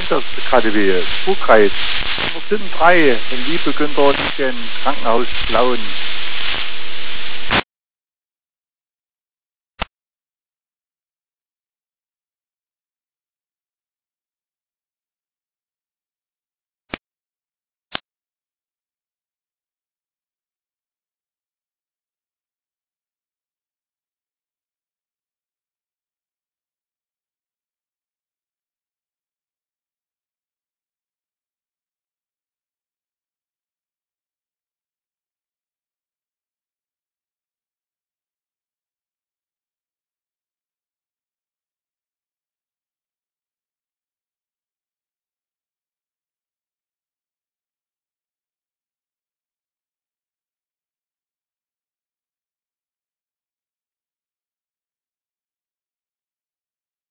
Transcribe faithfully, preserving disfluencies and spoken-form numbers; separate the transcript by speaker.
Speaker 1: Einsatzakademie, Spurkreis. Wir sind drei, liebe Günther, die im Krankenhaus klauen.